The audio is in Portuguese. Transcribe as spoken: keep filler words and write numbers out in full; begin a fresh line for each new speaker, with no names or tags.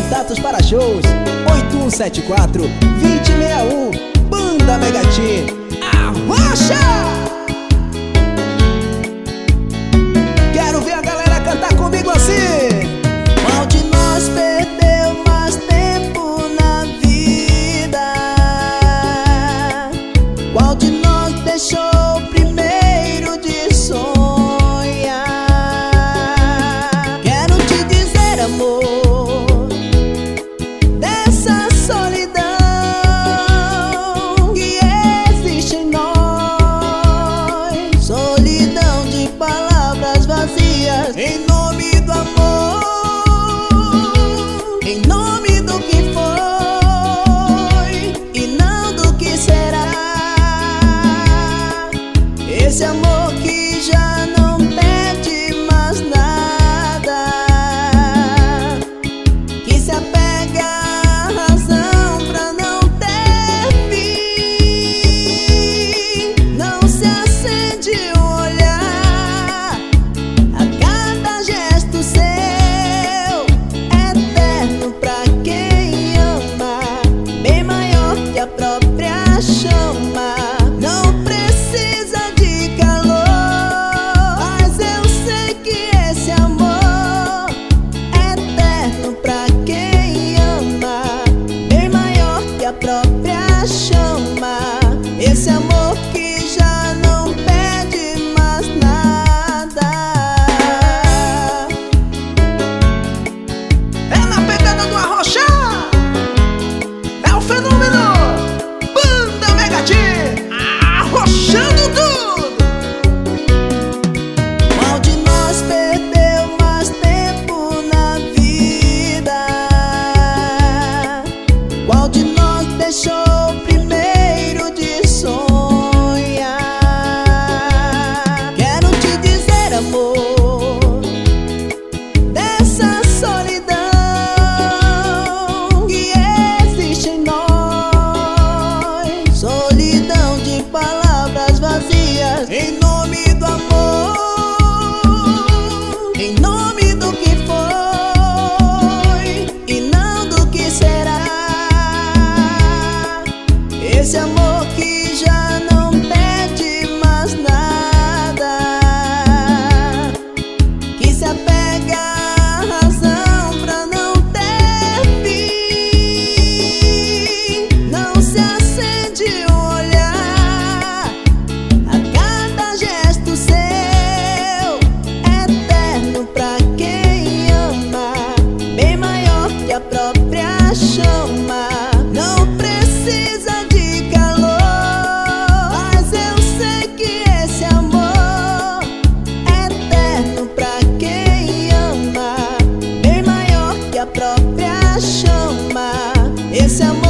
Contatos para shows oito um sete quatro, dois zero seis um. Banda Megati, arrocha! Quero ver a galera cantar comigo assim.
Qual de nós perdeu mais tempo na vida? Qual de nós deixou primeiro de sonhar? Quero te dizer, amor, dessa solidão que existe em nós, solidão de palavras vazias, em nome do amor, em nome do que foi e não do que será. Esse amor que já não pede mais nada, que se apega à razão pra não ter fim. Não se acende o olhar a cada gesto seu, eterno pra quem ama, bem maior que a própria chama. Não precisa de calor, mas eu sei que esse amor é eterno pra quem ama, bem maior que a própria chama. Esse amor que já não pede mais nada.
É na pegada do arrocha, é o fenômeno Banda Megati, arrochando tudo.
Qual de nós perdeu mais tempo na vida? Qual de nós deixou primeiro de sonhar? Quero te dizer, amor, dessa solidão que existe em nós, solidão de palavras vazias, em nome do amor, em nome do que foi e não do que será. Esse amor que já não pede mais nada, que se apega à razão pra não ter fim. Não se acende o olhar a cada gesto seu, eterno pra quem ama, bem maior que a própria chama. Não precisa de calor, mas eu sei que esse amor é eterno pra quem ama, bem maior que a própria chama. Esse amor